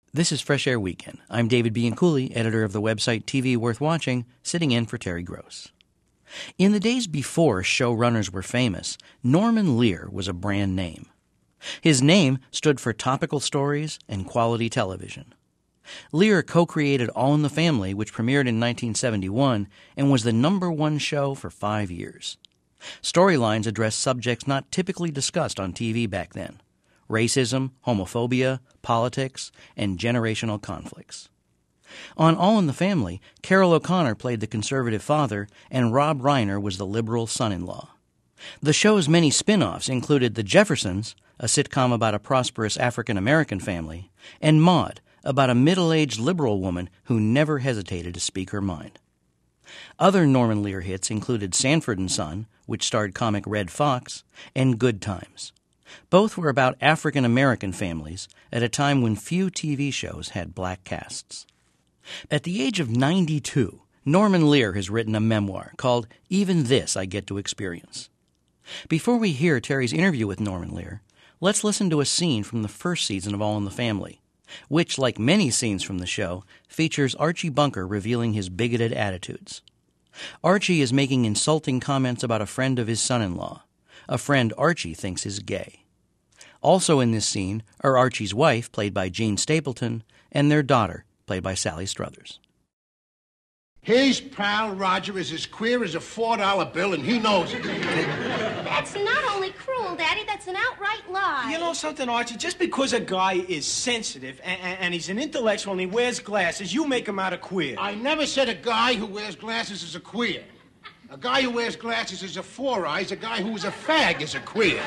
This is Fresh Air Weekend. I'm David Bianculli, editor of the website TV Worth Watching, sitting in for Terry Gross. In the days before showrunners were famous, Norman Lear was a brand name. His name stood for topical stories and quality television. Lear co-created All in the Family, which premiered in 1971 and was the #1 show for 5 years. Storylines addressed subjects not typically discussed on TV back then: racism, homophobia, politics, and generational conflicts. On All in the Family, Carroll O'Connor played the conservative father, and Rob Reiner was the liberal son-in-law. The show's many spin-offs included The Jeffersons, a sitcom about a prosperous African-American family, and Maude, about a middle-aged liberal woman who never hesitated to speak her mind. Other Norman Lear hits included Sanford and Son, which starred comic Red Fox, and Good Times. Both were about African-American families at a time when few TV shows had black casts. At the age of 92, Norman Lear has written a memoir called Even This I Get to Experience. Before we hear Terry's interview with Norman Lear, let's listen to a scene from the first season of All in the Family, which, like many scenes from the show, features Archie Bunker revealing his bigoted attitudes. Archie is making insulting comments about a friend of his son-in-law, a friend Archie thinks is gay. Also in this scene are Archie's wife, played by Jean Stapleton, and their daughter, played by Sally Struthers. His pal Roger is as queer as a $4 bill, and he knows it. That's not only cruel, Daddy, that's an outright lie. You know something, Archie? Just because a guy is sensitive and he's an intellectual and he wears glasses, you make him out a queer. I never said a guy who wears glasses is a queer. A guy who wears glasses is a four eyes. A guy who is a fag is a queer.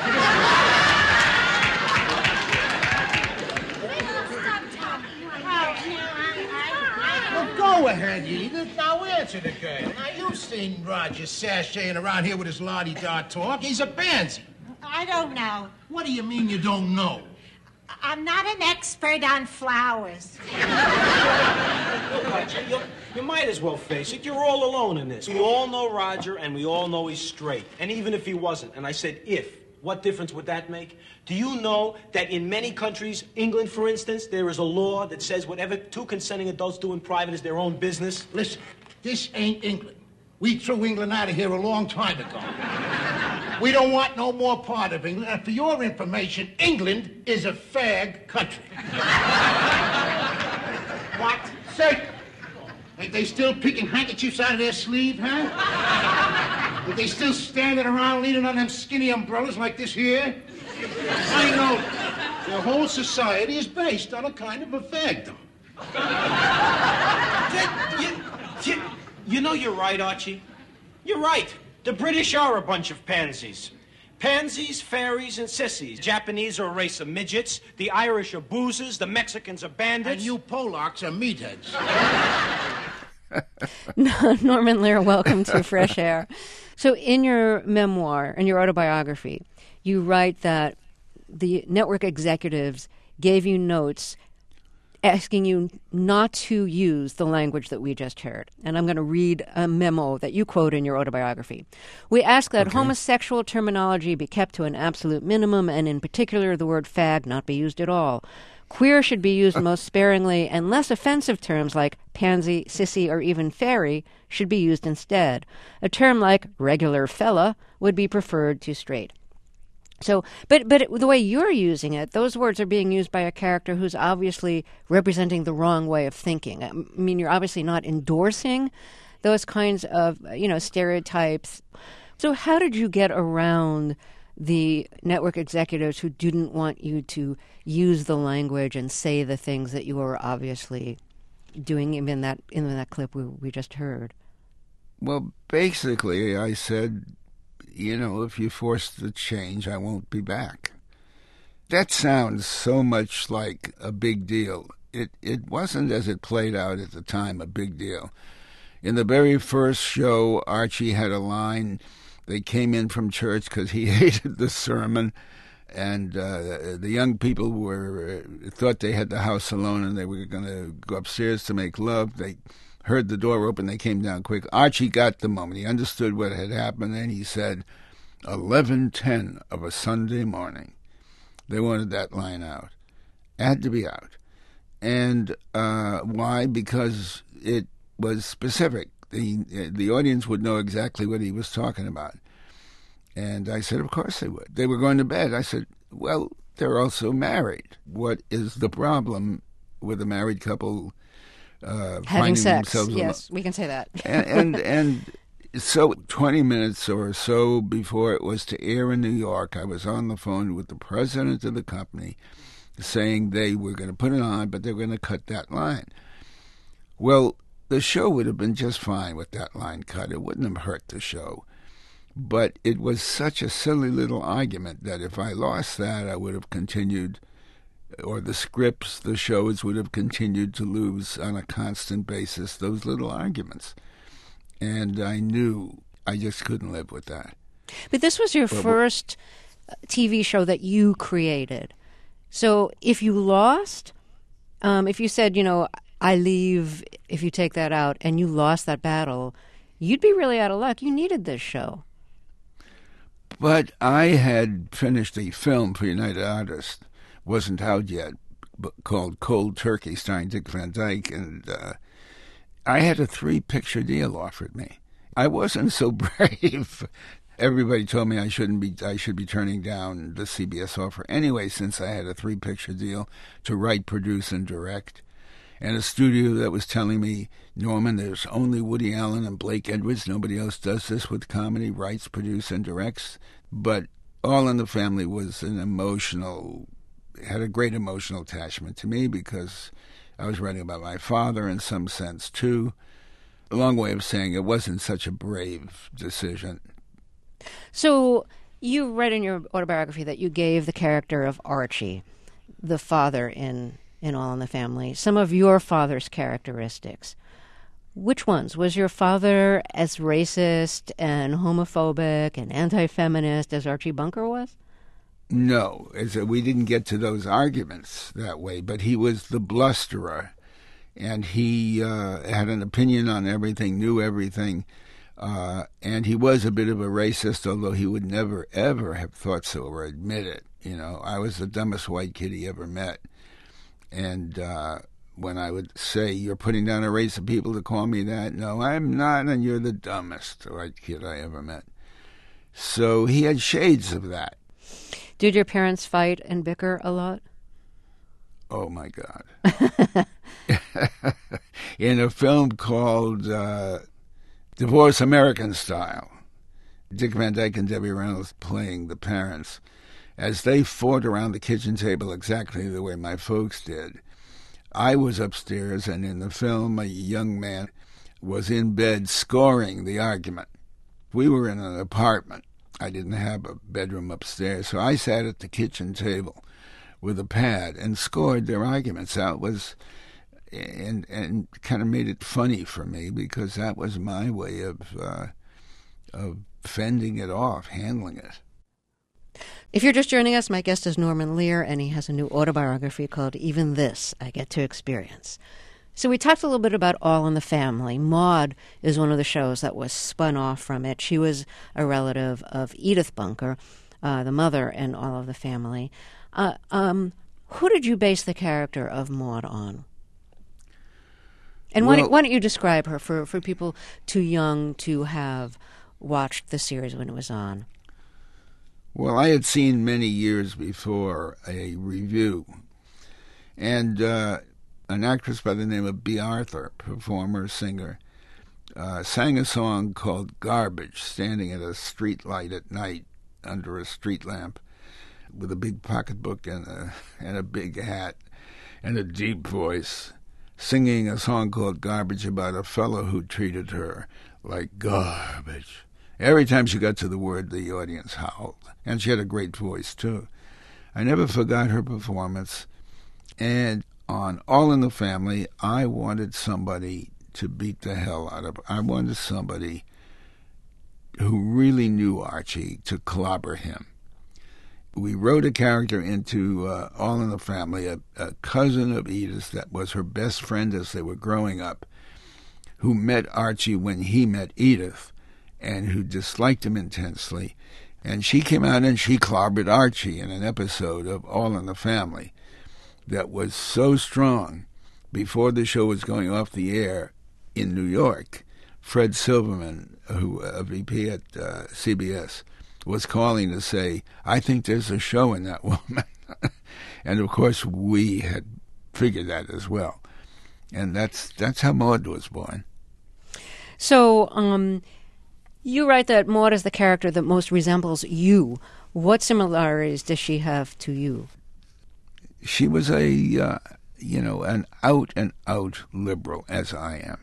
Go ahead, Edith. Now answer the girl. Now, you've seen Roger sashaying around here with his la-di-da talk. He's a pansy. I don't know. What do you mean you don't know? I'm not an expert on flowers. Look, Archie, you might as well face it. You're all alone in this. We all know Roger, and we all know he's straight. And even if he wasn't, and I said if, what difference would that make? Do you know that in many countries, England, for instance, there is a law that says whatever two consenting adults do in private is their own business? Listen, this ain't England. We threw England out of here a long time ago. We don't want no more part of England. And for your information, England is a fag country. What? Say, ain't they still picking handkerchiefs out of their sleeve, huh? Are they still standing around leaning on them skinny umbrellas like this here? I know their whole society is based on a kind of a fagdom. You know you're right, Archie. You're right. The British are a bunch of pansies. Pansies, fairies, and sissies. Japanese are a race of midgets. The Irish are boozers. The Mexicans are bandits. And you Polacks are meatheads. Norman Lear, welcome to Fresh Air. So in your memoir, in your autobiography, you write that the network executives gave you notes asking you not to use the language that we just heard. And I'm going to read a memo that you quote in your autobiography. We ask that homosexual terminology be kept to an absolute minimum, and in particular the word fag not be used at all. Queer should be used most sparingly, and less offensive terms like pansy, sissy, or even fairy should be used instead. A term like regular fella would be preferred to straight. So, but the way you're using it, those words are being used by a character who's obviously representing the wrong way of thinking. I mean, you're obviously not endorsing those kinds of, stereotypes. So how did you get around the network executives who didn't want you to use the language and say the things that you were obviously doing in that clip we just heard? Well, basically, I said, if you force the change, I won't be back. That sounds so much like a big deal. It wasn't, as it played out at the time, a big deal. In the very first show, Archie had a line. They came in from church because he hated the sermon, and the young people thought they had the house alone and they were going to go upstairs to make love. They heard the door open. They came down quick. Archie got the moment. He understood what had happened, and he said, 11:10 of a Sunday morning. They wanted that line out. It had to be out. And why? Because it was specific. The audience would know exactly what he was talking about. And I said, of course they would. They were going to bed. I said, well, they're also married. What is the problem with a married couple having sex? Themselves Yes, we can say that. and so 20 minutes or so before it was to air in New York, I was on the phone with the president of the company saying they were going to put it on, but they were going to cut that line. Well, the show would have been just fine with that line cut. It wouldn't have hurt the show. But it was such a silly little argument that if I lost that, I would have continued, or the scripts, the shows would have continued to lose on a constant basis those little arguments. And I knew I just couldn't live with that. But this was your first TV show that you created. So if you lost, if you said, I leave if you take that out, and you lost that battle, you'd be really out of luck. You needed this show. But I had finished a film for United Artists, wasn't out yet, called Cold Turkey, starring Dick Van Dyke, and I had a 3-picture deal offered me. I wasn't so brave. Everybody told me I should be turning down the CBS offer anyway, since I had a 3-picture deal to write, produce, and direct. And a studio that was telling me, Norman, there's only Woody Allen and Blake Edwards. Nobody else does this with comedy, writes, produces, and directs. But All in the Family was had a great emotional attachment to me because I was writing about my father in some sense, too. A long way of saying it wasn't such a brave decision. So you read in your autobiography that you gave the character of Archie, the father in All in the Family, some of your father's characteristics. Which ones? Was your father as racist and homophobic and anti-feminist as Archie Bunker was? No, we didn't get to those arguments that way, but he was the blusterer, and he had an opinion on everything, knew everything, and he was a bit of a racist, although he would never, ever have thought so or admit it. I was the dumbest white kid he ever met. And when I would say, you're putting down a race of people to call me that, no, I'm not, and you're the dumbest white kid I ever met. So he had shades of that. Did your parents fight and bicker a lot? Oh, my God. In a film called Divorce American Style, Dick Van Dyke and Debbie Reynolds playing the parents, as they fought around the kitchen table exactly the way my folks did. I was upstairs, and in the film, a young man was in bed scoring the argument. We were in an apartment. I didn't have a bedroom upstairs, so I sat at the kitchen table with a pad and scored their arguments out. And kind of made it funny for me because that was my way of fending it off, handling it. If you're just joining us, my guest is Norman Lear, and he has a new autobiography called Even This, I Get to Experience. So we talked a little bit about All in the Family. Maude is one of the shows that was spun off from it. She was a relative of Edith Bunker, the mother in All of the Family. Who did you base the character of Maude on? And why don't you describe her for people too young to have watched the series when it was on? Well, I had seen many years before a review, and an actress by the name of Bea Arthur, performer, singer, sang a song called Garbage, standing at a street light at night under a street lamp with a big pocketbook and a big hat and a deep voice, singing a song called Garbage about a fellow who treated her like garbage. Every time she got to the word, the audience howled. And she had a great voice, too. I never forgot her performance. And on All in the Family, I wanted somebody to beat the hell out of her. I wanted somebody who really knew Archie to clobber him. We wrote a character into All in the Family, a cousin of Edith's that was her best friend as they were growing up, who met Archie when he met Edith, and who disliked him intensely. And she came out and she clobbered Archie in an episode of All in the Family that was so strong before the show was going off the air in New York, Fred Silverman, who a VP at CBS, was calling to say, I think there's a show in that woman. And, of course, we had figured that as well. And that's how Maude was born. So you write that Maude is the character that most resembles you. What similarities does she have to you? She was an out-and-out liberal, as I am.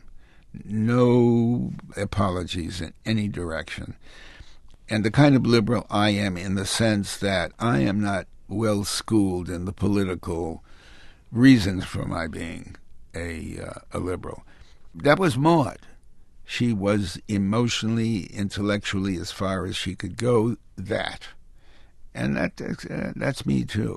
No apologies in any direction. And the kind of liberal I am in the sense that I am not well schooled in the political reasons for my being a liberal. That was Maude. She was emotionally, intellectually, as far as she could go, that. And that's me too.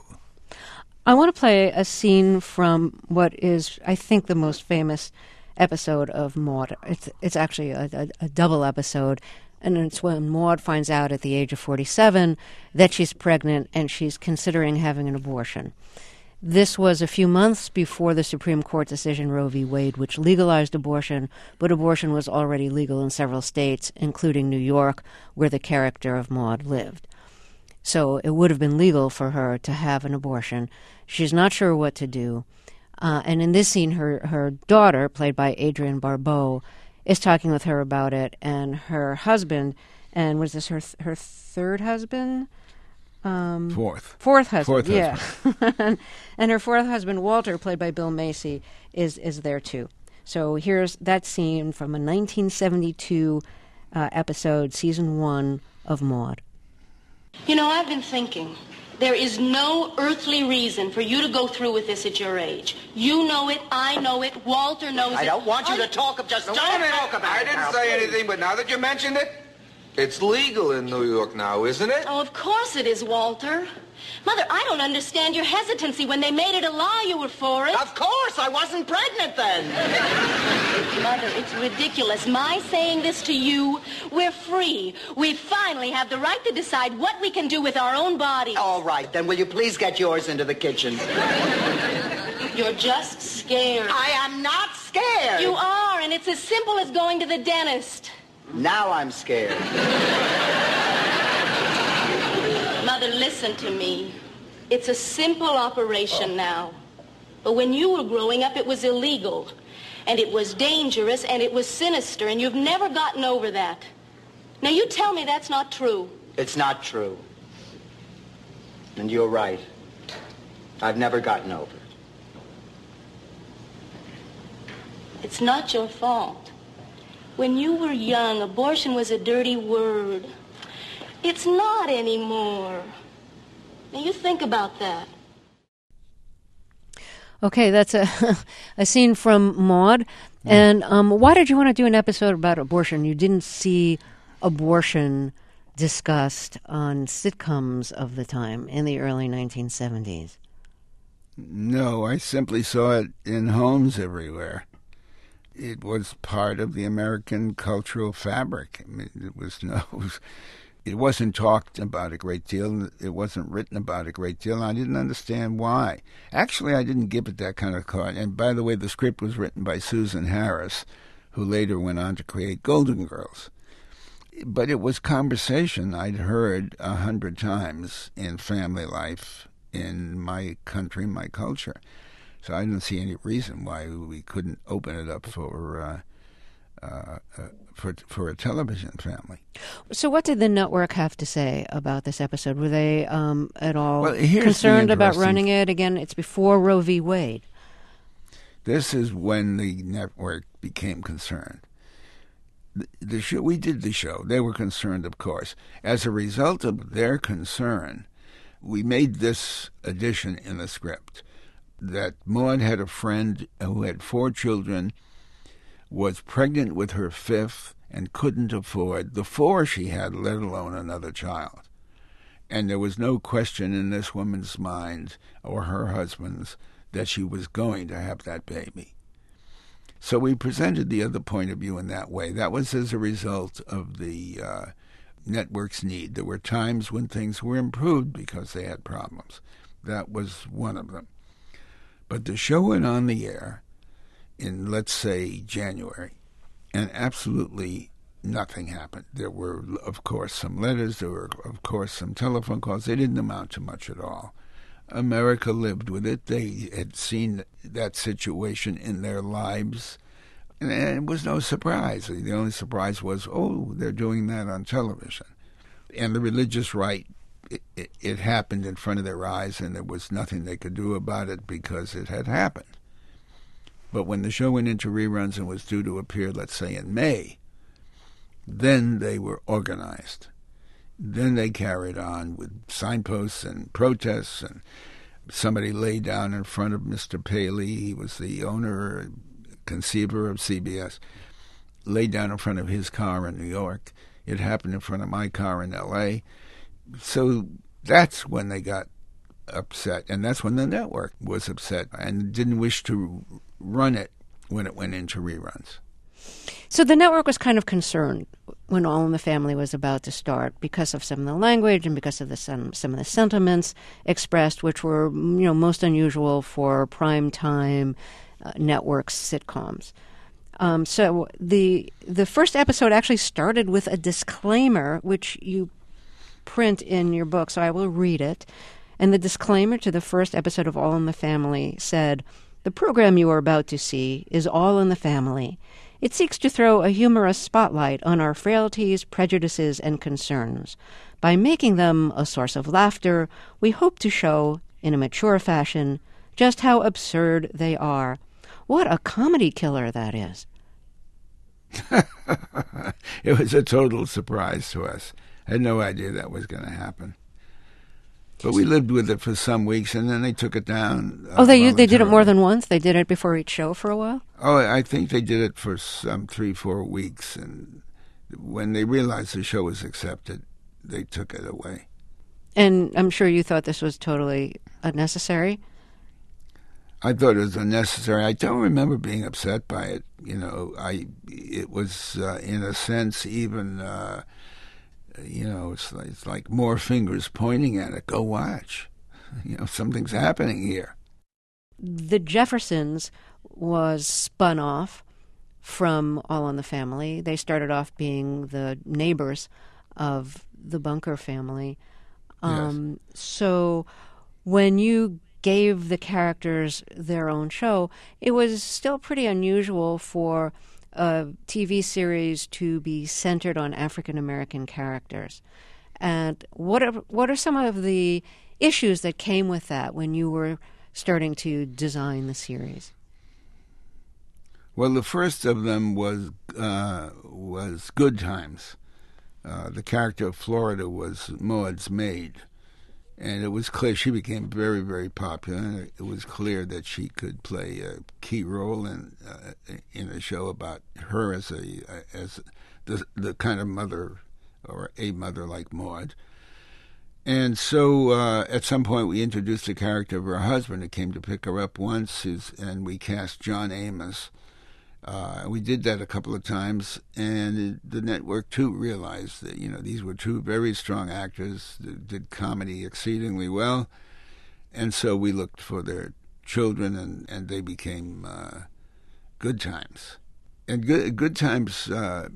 I want to play a scene from what is, I think, the most famous episode of Maude. It's actually a double episode, and it's when Maude finds out at the age of 47 that she's pregnant and she's considering having an abortion. This was a few months before the Supreme Court decision Roe v. Wade, which legalized abortion, but abortion was already legal in several states, including New York, where the character of Maude lived. So it would have been legal for her to have an abortion. She's not sure what to do. And in this scene, her daughter, played by Adrienne Barbeau, is talking with her about it. And her husband, and was this her third husband? Fourth husband, Fourth yeah. husband. And her fourth husband, Walter, played by Bill Macy, is there too. So here's that scene from a 1972 episode, season 1 of Maude. You know, I've been thinking. There is no earthly reason for you to go through with this at your age. You know it, I know it, Walter knows it. I don't want you to talk about it. I didn't say anything, but now that you mentioned it, it's legal in New York now, isn't it? Oh, of course it is, Walter. Mother, I don't understand your hesitancy. When they made it a law, you were for it. Of course, I wasn't pregnant then. Mother, it's ridiculous. My saying this to you, we're free. We finally have the right to decide what we can do with our own bodies. All right, then will you please get yours into the kitchen? You're just scared. I am not scared. You are, and it's as simple as going to the dentist. Now I'm scared. Mother, listen to me. It's a simple operation now. But when you were growing up, it was illegal. And it was dangerous, and it was sinister, and you've never gotten over that. Now, you tell me that's not true. It's not true. And you're right. I've never gotten over it. It's not your fault. When you were young, abortion was a dirty word. It's not anymore. Now, you think about that. Okay, that's a scene from Maude. And why did you want to do an episode about abortion? You didn't see abortion discussed on sitcoms of the time in the early 1970s. No, I simply saw it in homes everywhere. It was part of the American cultural fabric. I mean, it wasn't talked about a great deal. It wasn't written about a great deal. I didn't understand why. Actually, I didn't give it that kind of thought. And by the way, the script was written by Susan Harris, who later went on to create Golden Girls. But it was conversation I'd heard 100 times in family life in my country, my culture. So I didn't see any reason why we couldn't open it up for a television family. So what did the network have to say about this episode? Were they at all concerned concerned about running it? Again, it's before Roe v. Wade. This is when the network became concerned. The show, we did the show. They were concerned, of course. As a result of their concern, we made this addition in the script, that Maude had a friend who had 4 children, was pregnant with her 5th, and couldn't afford the 4 she had, let alone another child. And there was no question in this woman's mind, or her husband's, that she was going to have that baby. So we presented the other point of view in that way. That was as a result of the network's need. There were times when things were improved because they had problems. That was one of them. But the show went on the air, in, let's say, January, and absolutely nothing happened. There were, of course, some letters. There were, of course, some telephone calls. They didn't amount to much at all. America lived with it. They had seen that situation in their lives, and it was no surprise. The only surprise was, oh, they're doing that on television. And the religious right, it happened in front of their eyes, and there was nothing they could do about it because it had happened. But when the show went into reruns and was due to appear, let's say, in May, then they were organized. Then they carried on with signposts and protests, and somebody lay down in front of Mr. Paley. He was the owner, conceiver of CBS, laid down in front of his car in New York. It happened in front of my car in L.A. So that's when they got upset, and that's when the network was upset and didn't wish to run it when it went into reruns. So the network was kind of concerned when All in the Family was about to start because of some of the language and because of some of the sentiments expressed, which were most unusual for primetime network sitcoms. So the first episode actually started with a disclaimer, which you print in your book, so I will read it. And the disclaimer to the first episode of All in the Family said, "The program you are about to see is All in the Family. It seeks to throw a humorous spotlight on our frailties, prejudices, and concerns. By making them a source of laughter, we hope to show, in a mature fashion, just how absurd they are." What a comedy killer that is. It was a total surprise to us. I had no idea that was going to happen. But we lived with it for some weeks, and then they took it down. They did it more than once? They did it before each show for a while? Oh, I think they did it for some 3-4 weeks, and when they realized the show was accepted, they took it away. And I'm sure you thought this was totally unnecessary? I thought it was unnecessary. I don't remember being upset by it. It was, in a sense, even... it's like more fingers pointing at it. Go watch. Something's happening here. The Jeffersons was spun off from All in the Family. They started off being the neighbors of the Bunker family. Yes. So when you gave the characters their own show, it was still pretty unusual for a TV series to be centered on African American characters. And what are some of the issues that came with that when you were starting to design the series? Well, the first of them was Good Times. The character of Florida was Maud's maid. And it was clear she became very, very popular. And it was clear that she could play a key role in a show about her as the kind of mother, or a mother like Maud. And so at some point we introduced the character of her husband who came to pick her up once, and we cast John Amos. We did that a couple of times, and the network, too, realized that, these were two very strong actors that did comedy exceedingly well, and so we looked for their children, and they became Good Times. And Good Times,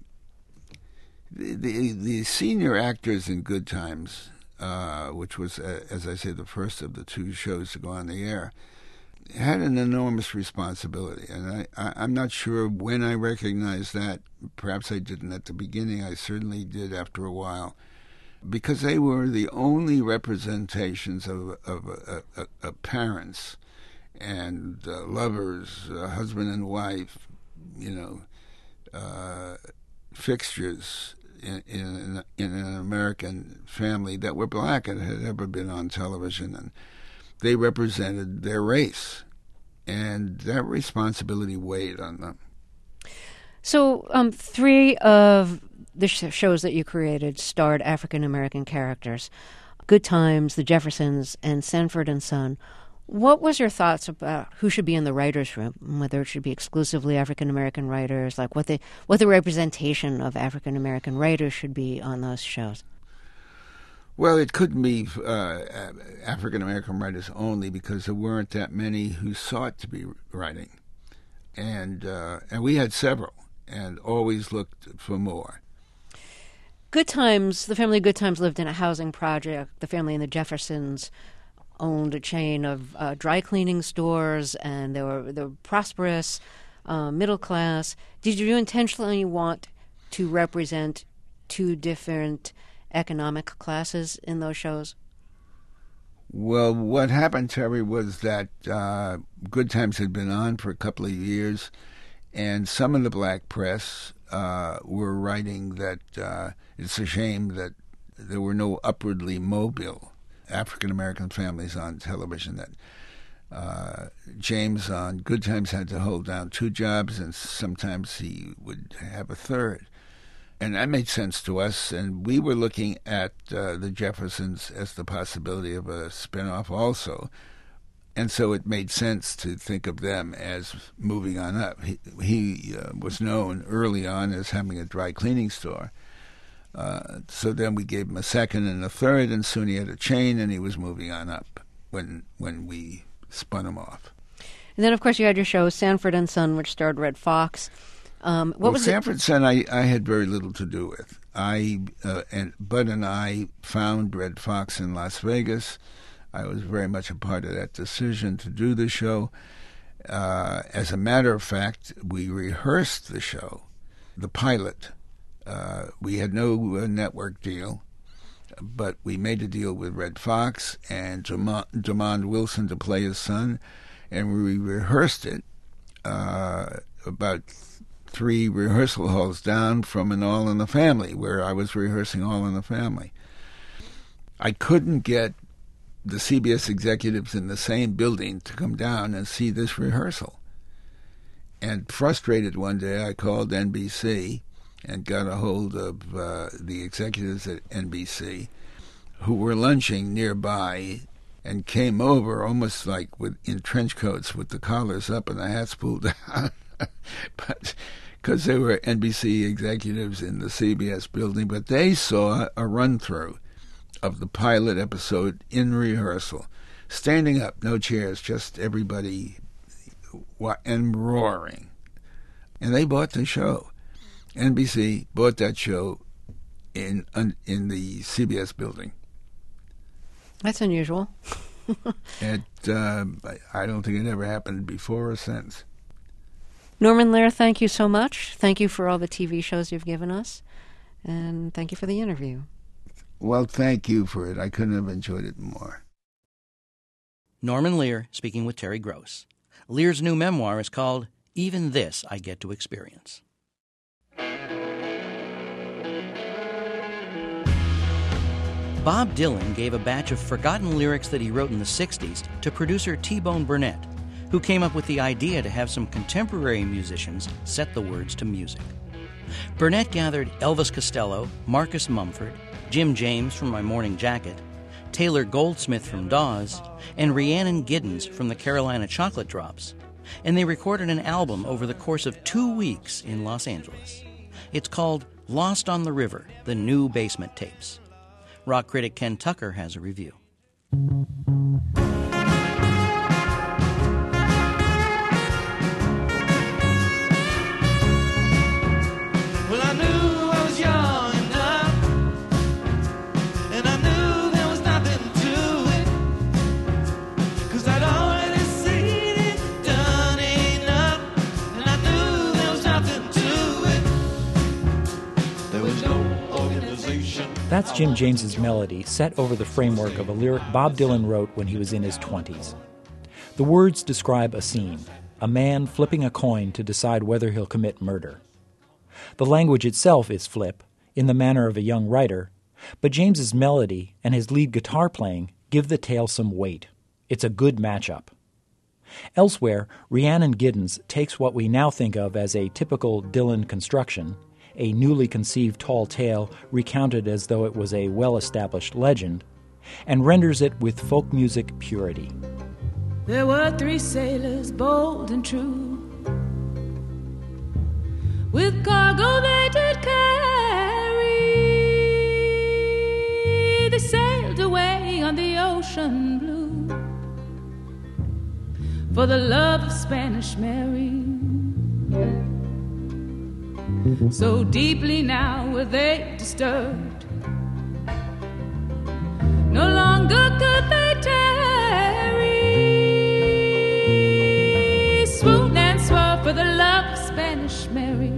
the senior actors in Good Times, which was, as I say, the first of the two shows to go on the air, had an enormous responsibility, and I'm not sure when I recognized that. Perhaps I didn't at the beginning. I certainly did after a while, because they were the only representations of parents and lovers, husband and wife, fixtures in an American family that were black and had ever been on television, and they represented their race, and that responsibility weighed on them. So 3 of the shows that you created starred African-American characters: Good Times, The Jeffersons, and Sanford and Son. What was your thoughts about who should be in the writers' room, whether it should be exclusively African-American writers, like what the representation of African-American writers should be on those shows? Well, it couldn't be African-American writers only, because there weren't that many who sought to be writing. And we had several, and always looked for more. Good Times, the family Good Times lived in a housing project. The family in the Jeffersons owned a chain of dry cleaning stores, and they were prosperous, middle class. Did you intentionally want to represent two different economic classes in those shows? Well, what happened, Terry, was that Good Times had been on for a couple of years, and some of the black press were writing that it's a shame that there were no upwardly mobile African-American families on television, that James on Good Times had to hold down 2 jobs, and sometimes he would have a third. And that made sense to us, and we were looking at the Jeffersons as the possibility of a spinoff also. And so it made sense to think of them as moving on up. He was known early on as having a dry cleaning store. So then we gave him a second and a third, and soon he had a chain, and he was moving on up when we spun him off. And then, of course, you had your show Sanford and Son, which starred Red Fox. Sanford Son I had very little to do with. Bud and I found Red Fox in Las Vegas. I was very much a part of that decision to do the show. As a matter of fact, we rehearsed the show, the pilot. We had no network deal, but we made a deal with Red Fox and Demond Wilson to play his son, and we rehearsed it about 3 rehearsal halls down from an All in the Family, where I was rehearsing All in the Family. I couldn't get the CBS executives in the same building to come down and see this rehearsal. And frustrated one day, I called NBC and got a hold of the executives at NBC, who were lunching nearby, and came over almost like in trench coats with the collars up and the hats pulled down. But because they were NBC executives in the CBS building, but they saw a run-through of the pilot episode in rehearsal, standing up, no chairs, just everybody, and roaring. And they bought the show. NBC bought that show in the CBS building. That's unusual. I don't think it ever happened before or since. Norman Lear, thank you so much. Thank you for all the TV shows you've given us, and thank you for the interview. Well, thank you for it. I couldn't have enjoyed it more. Norman Lear speaking with Terry Gross. Lear's new memoir is called Even This I Get to Experience. Bob Dylan gave a batch of forgotten lyrics that he wrote in the 60s to producer T-Bone Burnett, who came up with the idea to have some contemporary musicians set the words to music. Burnett gathered Elvis Costello, Marcus Mumford, Jim James from My Morning Jacket, Taylor Goldsmith from Dawes, and Rhiannon Giddens from the Carolina Chocolate Drops, and they recorded an album over the course of 2 weeks in Los Angeles. It's called Lost on the River, the New Basement Tapes. Rock critic Ken Tucker has a review. Well, I knew I was young enough, and I knew there was nothing to it, 'cause I'd already seen it, done enough, and I knew there was nothing to it. There was no organization. That's Jim James's melody, set over the framework of a lyric Bob Dylan wrote when he was in his 20s. The words describe a scene, a man flipping a coin to decide whether he'll commit murder. The language itself is flip, in the manner of a young writer, but James's melody and his lead guitar playing give the tale some weight. It's a good matchup. Elsewhere, Rhiannon Giddens takes what we now think of as a typical Dylan construction, a newly conceived tall tale recounted as though it was a well-established legend, and renders it with folk music purity. There were 3 sailors, bold and true, with cargo they did carry. They sailed away on the ocean blue for the love of Spanish Mary. So deeply now were they disturbed. No longer could they tarry, swoon and swore for the love of Spanish Mary.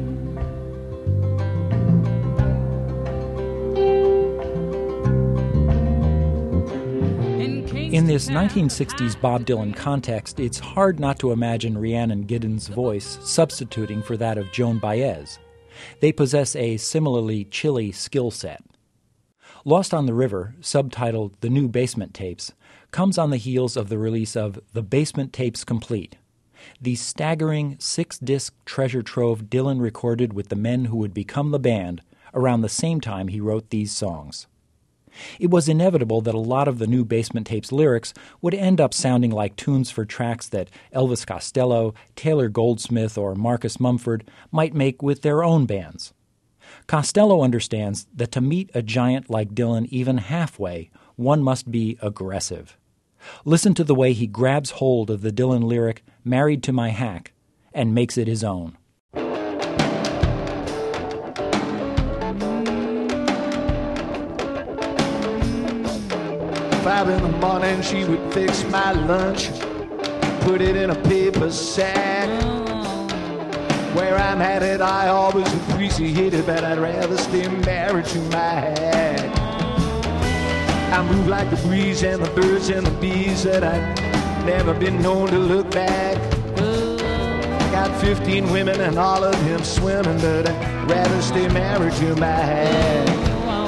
In this 1960s Bob Dylan context, it's hard not to imagine Rhiannon Giddens' voice substituting for that of Joan Baez. They possess a similarly chilly skill set. Lost on the River, subtitled The New Basement Tapes, comes on the heels of the release of The Basement Tapes Complete, the staggering 6-disc treasure trove Dylan recorded with the men who would become the band around the same time he wrote these songs. It was inevitable that a lot of the New Basement Tapes lyrics would end up sounding like tunes for tracks that Elvis Costello, Taylor Goldsmith, or Marcus Mumford might make with their own bands. Costello understands that to meet a giant like Dylan even halfway, one must be aggressive. Listen to the way he grabs hold of the Dylan lyric, "Married to My Hack," and makes it his own. 5 in the morning, she would fix my lunch, put it in a paper sack. Where I'm headed, I always appreciate it, but I'd rather stay married to my hack. I move like the breeze and the birds and the bees, that I've never been known to look back. Got 15 women and all of them swimming, but I'd rather stay married to my hack.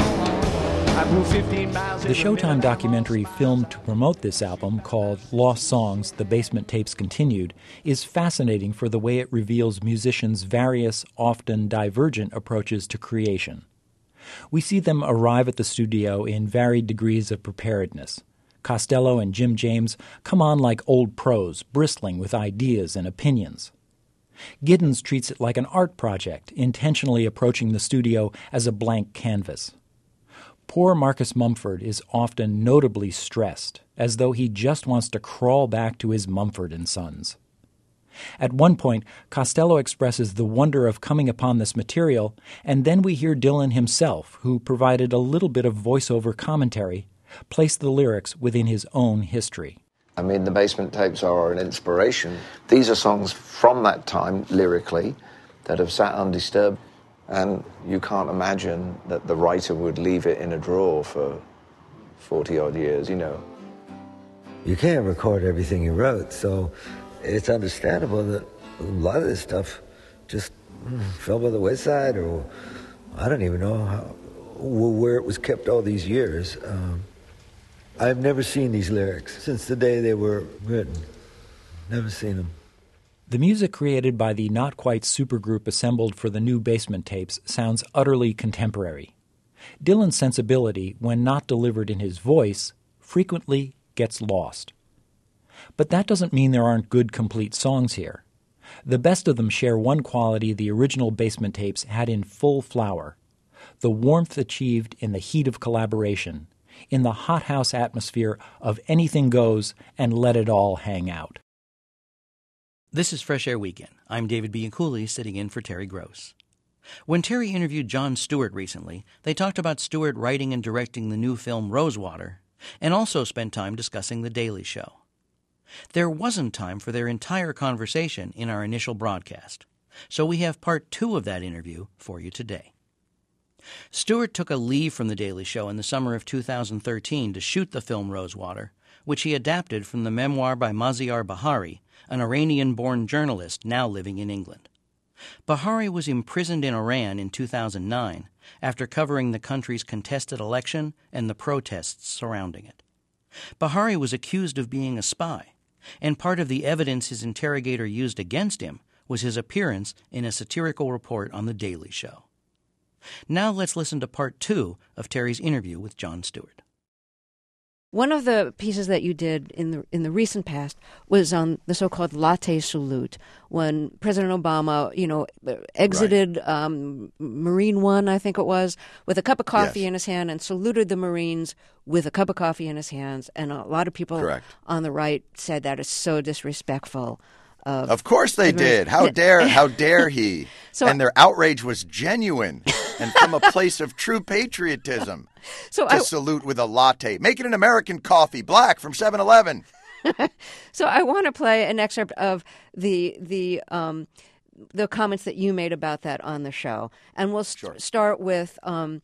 The Showtime documentary filmed to promote this album, called Lost Songs, The Basement Tapes Continued, is fascinating for the way it reveals musicians' various, often divergent approaches to creation. We see them arrive at the studio in varied degrees of preparedness. Costello and Jim James come on like old pros, bristling with ideas and opinions. Giddens treats it like an art project, intentionally approaching the studio as a blank canvas. Poor Marcus Mumford is often notably stressed, as though he just wants to crawl back to his Mumford & Sons. At one point, Costello expresses the wonder of coming upon this material, and then we hear Dylan himself, who provided a little bit of voiceover commentary, place the lyrics within his own history. I mean, the Basement Tapes are an inspiration. These are songs from that time, lyrically, that have sat undisturbed. And you can't imagine that the writer would leave it in a drawer for 40-odd years, you know. You can't record everything you wrote, so it's understandable that a lot of this stuff just fell by the wayside, or I don't even know where it was kept all these years. I've never seen these lyrics since the day they were written. Never seen them. The music created by the not-quite supergroup assembled for the New Basement Tapes sounds utterly contemporary. Dylan's sensibility, when not delivered in his voice, frequently gets lost. But that doesn't mean there aren't good, complete songs here. The best of them share one quality the original Basement Tapes had in full flower: the warmth achieved in the heat of collaboration, in the hothouse atmosphere of anything goes and let it all hang out. This is Fresh Air Weekend. I'm David Bianculli, sitting in for Terry Gross. When Terry interviewed Jon Stewart recently, they talked about Stewart writing and directing the new film Rosewater, and also spent time discussing The Daily Show. There wasn't time for their entire conversation in our initial broadcast, so we have part 2 of that interview for you today. Stewart took a leave from The Daily Show in the summer of 2013 to shoot the film Rosewater, which he adapted from the memoir by Maziar Bahari, an Iranian-born journalist now living in England. Bahari was imprisoned in Iran in 2009 after covering the country's contested election and the protests surrounding it. Bahari was accused of being a spy, and part of the evidence his interrogator used against him was his appearance in a satirical report on The Daily Show. Now let's listen to part 2 of Terry's interview with Jon Stewart. One of the pieces that you did in the recent past was on the so-called latte salute, when President Obama, exited Marine One, I think it was, with a cup of coffee in his hand and saluted the Marines with a cup of coffee in his hands. And a lot of people on the right said that is so disrespectful. Of course they did. How dare he? and their outrage was genuine and from a place of true patriotism. To salute with a latte. Make it an American coffee, black, from 7-Eleven. So I want to play an excerpt of the comments that you made about that on the show, and we'll start with a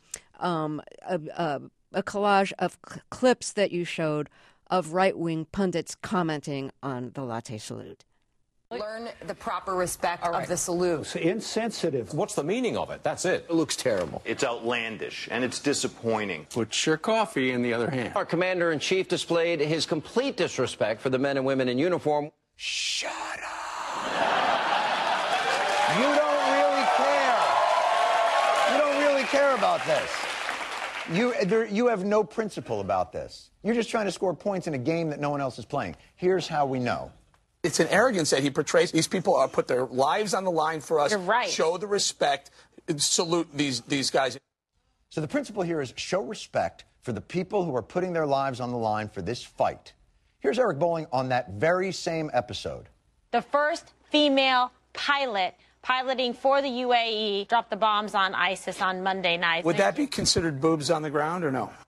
collage of clips that you showed of right-wing pundits commenting on the latte salute. Learn the proper respect of the salute. It's insensitive. What's the meaning of it? That's it. It looks terrible. It's outlandish, and it's disappointing. Put your coffee in the other hand. Our commander-in-chief displayed his complete disrespect for the men and women in uniform. Shut up. You don't really care. You don't really care about this. You have no principle about this. You're just trying to score points in a game that no one else is playing. Here's how we know. It's an arrogance that he portrays. These people put their lives on the line for us. You're right. Show the respect. Salute these guys. So the principle here is show respect for the people who are putting their lives on the line for this fight. Here's Eric Bolling on that very same episode. The first female pilot piloting for the UAE dropped the bombs on ISIS on Monday night. Would that be considered boobs on the ground or no?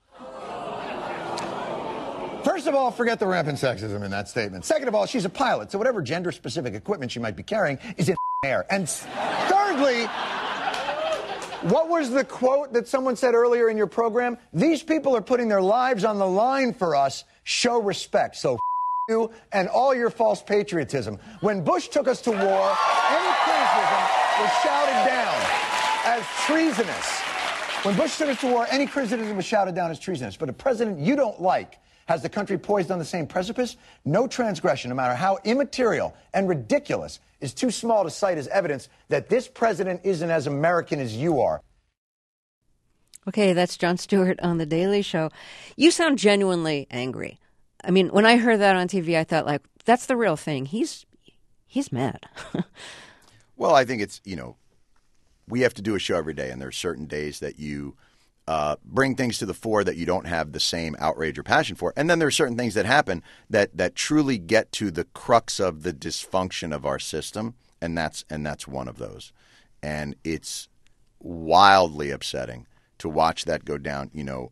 First of all, forget the rampant sexism in that statement. Second of all, she's a pilot, so whatever gender-specific equipment she might be carrying is in air. And thirdly, what was the quote that someone said earlier in your program? These people are putting their lives on the line for us. Show respect. So you and all your false patriotism. When Bush took us to war, any criticism was shouted down as treasonous. When Bush took us to war, any criticism was shouted down as treasonous. But a president you don't like has the country poised on the same precipice? No transgression, no matter how immaterial and ridiculous, is too small to cite as evidence that this president isn't as American as you are. Okay, that's Jon Stewart on The Daily Show. You sound genuinely angry. I mean, when I heard that on TV, I thought, like, that's the real thing. He's mad. Well, I think it's, we have to do a show every day, and there are certain days that you bring things to the fore that you don't have the same outrage or passion for. And then there are certain things that happen that truly get to the crux of the dysfunction of our system, and that's one of those. And it's wildly upsetting to watch that go down,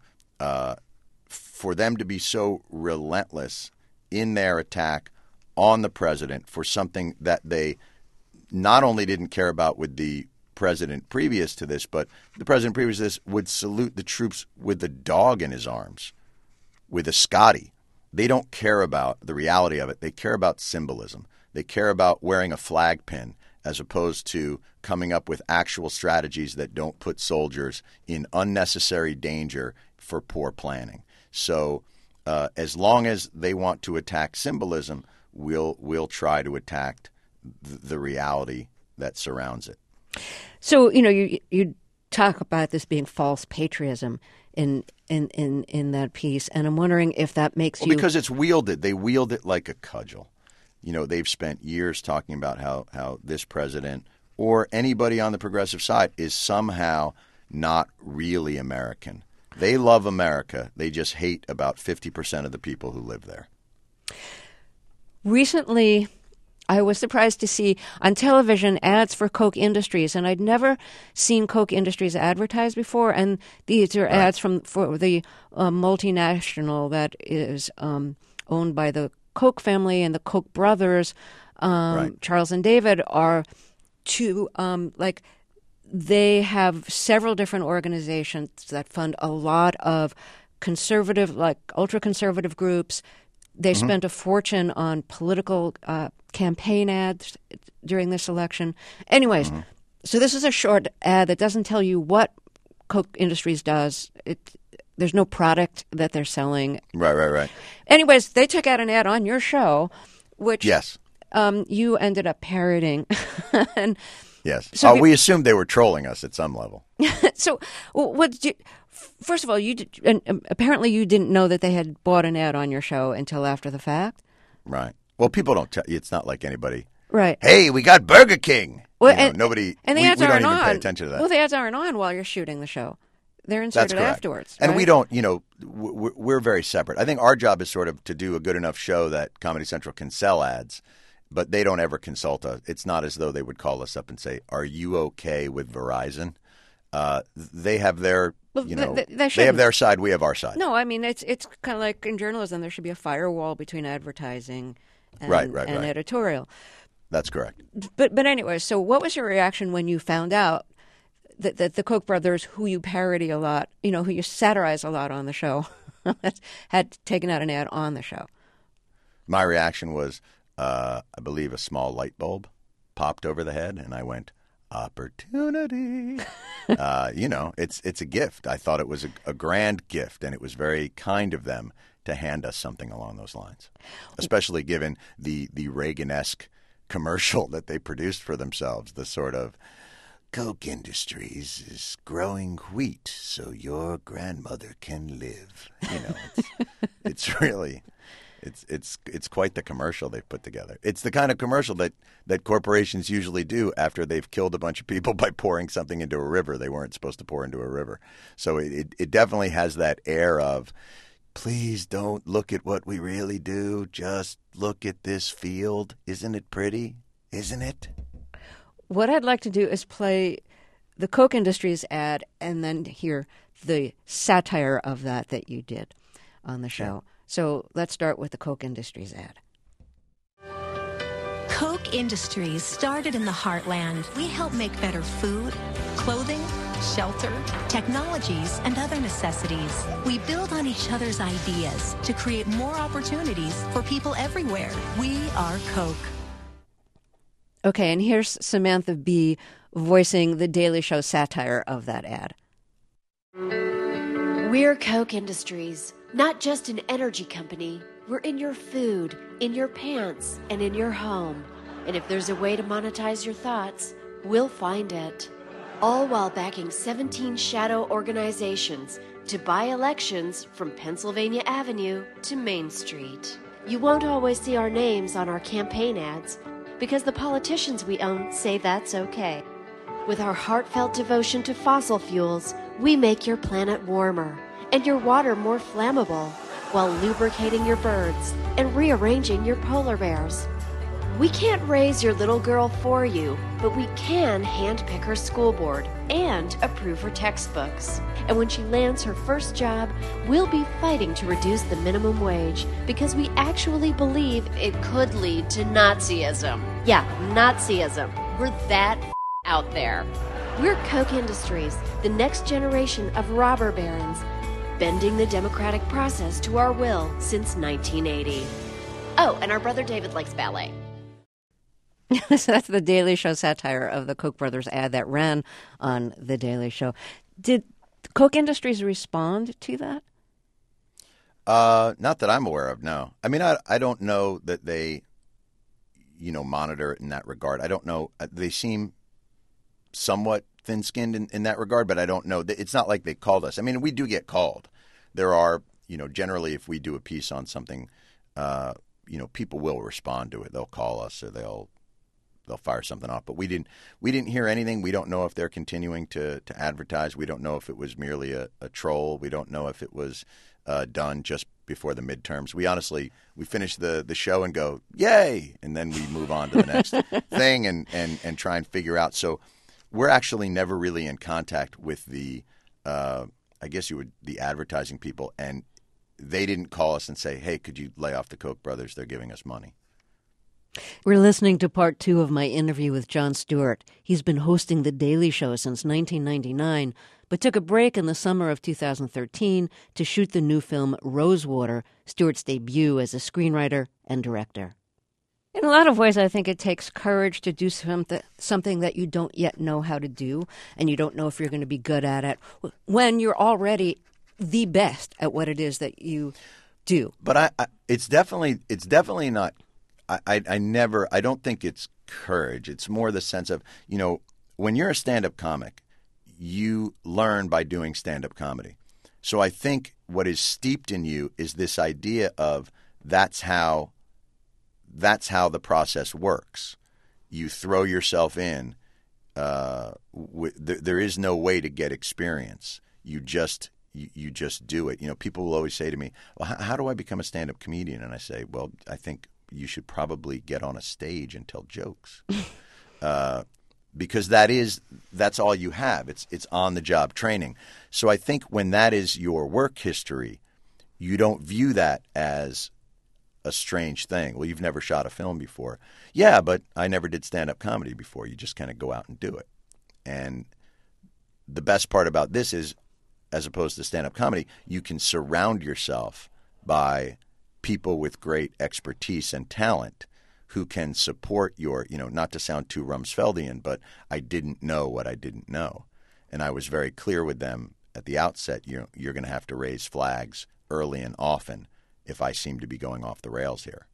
for them to be so relentless in their attack on the president for something that they not only didn't care about with the president previous to this, but the president previous to this would salute the troops with a dog in his arms, with a Scotty. They don't care about the reality of it. They care about symbolism. They care about wearing a flag pin as opposed to coming up with actual strategies that don't put soldiers in unnecessary danger for poor planning. So as long as they want to attack symbolism, we'll try to attack the reality that surrounds it. So, you talk about this being false patriotism in that piece, and I'm wondering if that makes you... Because it's wielded. They wield it like a cudgel. They've spent years talking about how this president or anybody on the progressive side is somehow not really American. They love America. They just hate about 50% of the people who live there. Recently, I was surprised to see on television ads for Koch Industries, and I'd never seen Koch Industries advertised before. And these are ads for the multinational that is owned by the Koch family and the Koch brothers. Charles and David are two, they have several different organizations that fund a lot of conservative, ultra-conservative groups. They spent a fortune on political campaign ads during this election. Anyways, so this is a short ad that doesn't tell you what Koch Industries does. There's no product that they're selling. Right. Anyways, they took out an ad on your show, which yes. You ended up parroting. And yes. So we assumed they were trolling us at some level. So what did you... First of all, apparently you didn't know that they had bought an ad on your show until after the fact. Right. Well, people don't tell you. It's not like anybody. Right. Hey, we got Burger King. Well, nobody. And the we ads don't aren't even on. pay attention to that. Well, the ads aren't on while you're shooting the show. They're inserted afterwards. And right? we don't. We're very separate. I think our job is sort of to do a good enough show that Comedy Central can sell ads, but they don't ever consult us. It's not as though they would call us up and say, "Are you okay with Verizon?" They have their, they have their side. We have our side. No, I mean it's kind of like in journalism. There should be a firewall between advertising and, right. editorial. That's correct. But anyway, so what was your reaction when you found out that the Koch brothers, who you parody a lot, who you satirize a lot on the show, had taken out an ad on the show? My reaction was, I believe a small light bulb popped over the head, and I went, opportunity. It's a gift. I thought it was a grand gift, and it was very kind of them to hand us something along those lines, especially given the Reagan-esque commercial that they produced for themselves, the sort of Koch Industries is growing wheat so your grandmother can live. It's really... It's quite the commercial they've put together. It's the kind of commercial that corporations usually do after they've killed a bunch of people by pouring something into a river they weren't supposed to pour into a river. So it definitely has that air of, please don't look at what we really do. Just look at this field. Isn't it pretty? Isn't it? What I'd like to do is play the Koch Industries ad and then hear the satire of that you did on the show. Yeah. So let's start with the Koch Industries ad. Koch Industries started in the heartland. We help make better food, clothing, shelter, technologies, and other necessities. We build on each other's ideas to create more opportunities for people everywhere. We are Koch. Okay, and here's Samantha Bee voicing the Daily Show satire of that ad. We're Koch Industries. Not just an energy company, we're in your food, in your pants, and in your home. And if there's a way to monetize your thoughts, we'll find it. All while backing 17 shadow organizations to buy elections from Pennsylvania Avenue to Main Street. You won't always see our names on our campaign ads because the politicians we own say that's okay. With our heartfelt devotion to fossil fuels, we make your planet warmer and your water more flammable, while lubricating your birds and rearranging your polar bears. We can't raise your little girl for you, but we can handpick her school board and approve her textbooks. And when she lands her first job, we'll be fighting to reduce the minimum wage because we actually believe it could lead to Nazism. Yeah, Nazism. We're that out there. We're Koch Industries, the next generation of robber barons, bending the democratic process to our will since 1980. Oh, and our brother David likes ballet. So that's the Daily Show satire of the Koch brothers ad that ran on the Daily Show. Did Koch Industries respond to that? Not that I'm aware of, no. I mean, I don't know that they, monitor it in that regard. I don't know. They seem somewhat thin-skinned in that regard, but I don't know. It's not like they called us. I mean, we do get called. There are, generally if we do a piece on something, people will respond to it. They'll call us or they'll fire something off. But we didn't hear anything. We don't know if they're continuing to advertise. We don't know if it was merely a troll. We don't know if it was done just before the midterms. We finish the show and go, yay! And then we move on to the next thing and try and figure out. So we're actually never really in contact with the advertising people, and they didn't call us and say, hey, could you lay off the Koch brothers? They're giving us money. We're listening to part 2 of my interview with Jon Stewart. He's been hosting The Daily Show since 1999, but took a break in the summer of 2013 to shoot the new film Rosewater, Stewart's debut as a screenwriter and director. In a lot of ways, I think it takes courage to do something that you don't yet know how to do, and you don't know if you're going to be good at it, when you're already the best at what it is that you do. But it's definitely not. I don't think it's courage. It's more the sense of, when you're a stand-up comic, you learn by doing stand-up comedy. So I think what is steeped in you is this idea of that's how the process works. You throw yourself in. There is no way to get experience. You just do it. People will always say to me, well, how do I become a stand-up comedian? And I say, well, I think you should probably get on a stage and tell jokes. Because that's all you have. It's on the job training. So I think when that is your work history, you don't view that as a strange thing. Well, you've never shot a film before. Yeah, but I never did stand-up comedy before. You just kind of go out and do it. And the best part about this is, as opposed to stand-up comedy, you can surround yourself by people with great expertise and talent who can support your, not to sound too Rumsfeldian, but I didn't know what I didn't know. And I was very clear with them at the outset, you're going to have to raise flags early and often if I seem to be going off the rails here.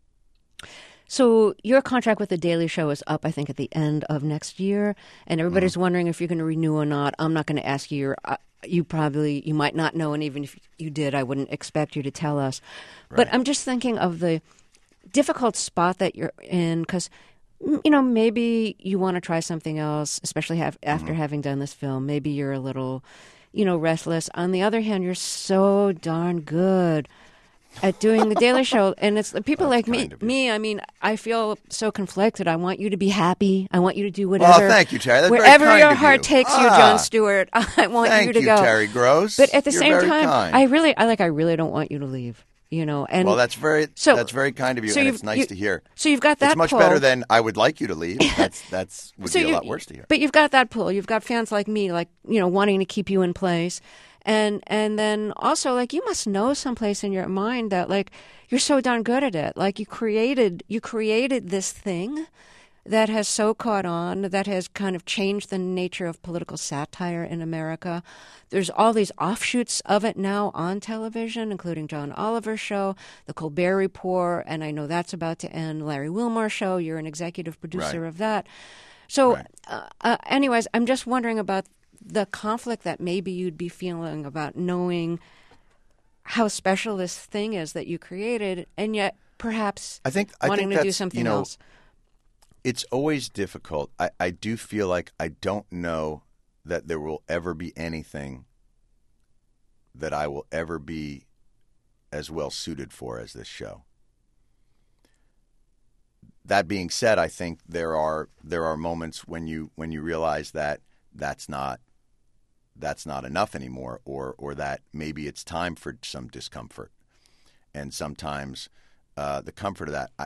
So your contract with The Daily Show is up, I think, at the end of next year, and everybody's wondering if you're going to renew or not. I'm not going to ask you. You might not know, and even if you did, I wouldn't expect you to tell us. Right. But I'm just thinking of the difficult spot that you're in, because, maybe you want to try something else, especially after having done this film. Maybe you're a little, restless. On the other hand, you're so darn good at doing The Daily Show, and it's people like me. I mean, I feel so conflicted. I want you to be happy. I want you to do whatever. Well, thank you, Terry. That's wherever very kind your of heart you. takes you, Jon Stewart. I want you to go. Thank you, Terry Gross. But at the You're same very time, kind. I really don't want you to leave. And well, that's very kind of you, and it's nice to hear. So you've got that. It's much pull. better than I would like you to leave. That's would be a lot worse to hear. But you've got that pull. You've got fans like me, wanting to keep you in place. And then also, you must know someplace in your mind that, you're so darn good at it. You created this thing that has so caught on, that has kind of changed the nature of political satire in America. There's all these offshoots of it now on television, including John Oliver's show, The Colbert Report, and I know that's about to end, Larry Wilmore's show. You're an executive producer of that. So, anyways, I'm just wondering about the conflict that maybe you'd be feeling about knowing how special this thing is that you created, and yet perhaps wanting to do something else. It's always difficult. I do feel like I don't know that there will ever be anything that I will ever be as well suited for as this show. That being said, I think there are moments when you realize that that's not enough anymore, or that maybe it's time for some discomfort. And sometimes the comfort of that,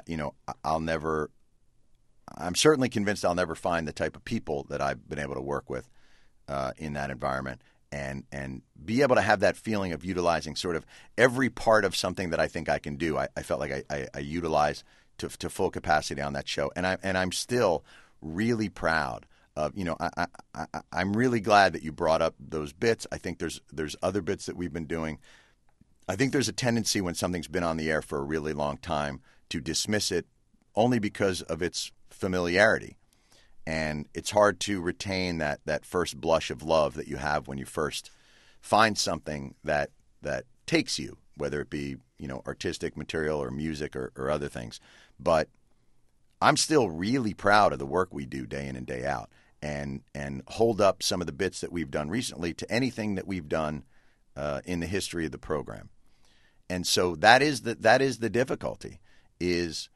I'm certainly convinced I'll never find the type of people that I've been able to work with in that environment and be able to have that feeling of utilizing sort of every part of something that I think I can do. I felt like I utilized to full capacity on that show. And I'm still really proud of, I'm really glad that you brought up those bits. I think there's other bits that we've been doing. I think there's a tendency when something's been on the air for a really long time to dismiss it only because of its familiarity. And it's hard to retain that first blush of love that you have when you first find something that takes you, whether it be, artistic material or music or other things. But I'm still really proud of the work we do day in and day out, and hold up some of the bits that we've done recently to anything that we've done in the history of the program. And so that is the difficulty is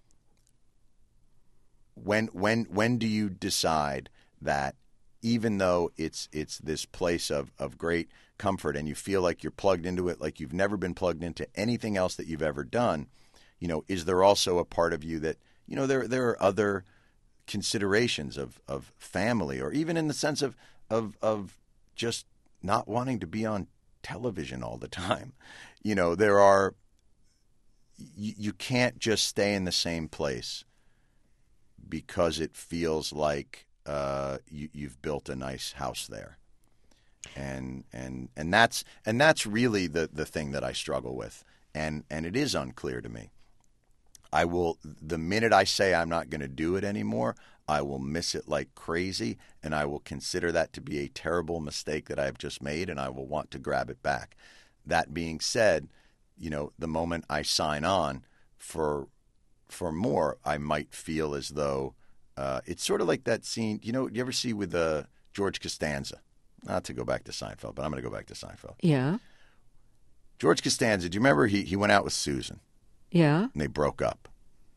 when do you decide that even though it's this place of great comfort and you feel like you're plugged into it like you've never been plugged into anything else that you've ever done, is there also a part of you that, there are other considerations of family, or even in the sense of just not wanting to be on television all the time. There are you can't just stay in the same place because it feels like you've built a nice house there, and that's really the thing that I struggle with, and it is unclear to me. The minute I say I'm not going to do it anymore, I will miss it like crazy, and I will consider that to be a terrible mistake that I've just made, and I will want to grab it back. That being said, the moment I sign on for more, I might feel as though it's sort of like that scene. You ever see with George Costanza? Not to go back to Seinfeld, but I'm going to go back to Seinfeld. Yeah. George Costanza, do you remember he went out with Susan? Yeah. And they broke up.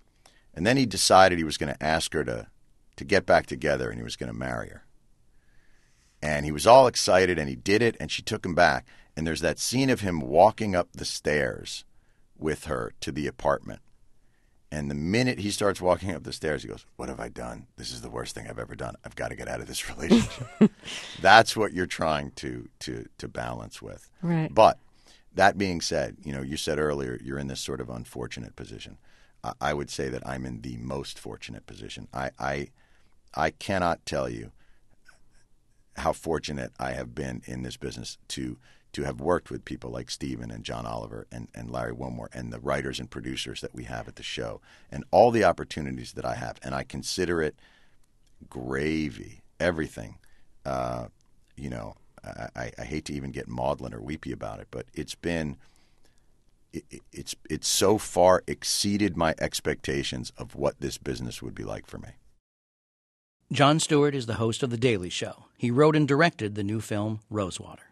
And then he decided he was going to ask her to get back together, and he was going to marry her. And he was all excited, and he did it, and she took him back. And there's that scene of him walking up the stairs with her to the apartment. And the minute he starts walking up the stairs, he goes, "What have I done? This is the worst thing I've ever done. I've got to get out of this relationship." That's what you're trying to balance with. Right. But that being said, you said earlier you're in this sort of unfortunate position. I would say that I'm in the most fortunate position. I cannot tell you how fortunate I have been in this business to have worked with people like Steven and John Oliver and Larry Wilmore and the writers and producers that we have at the show and all the opportunities that I have. And I consider it gravy, everything. I hate to even get maudlin or weepy about it, but it's so far exceeded my expectations of what this business would be like for me. Jon Stewart is the host of The Daily Show. He wrote and directed the new film Rosewater.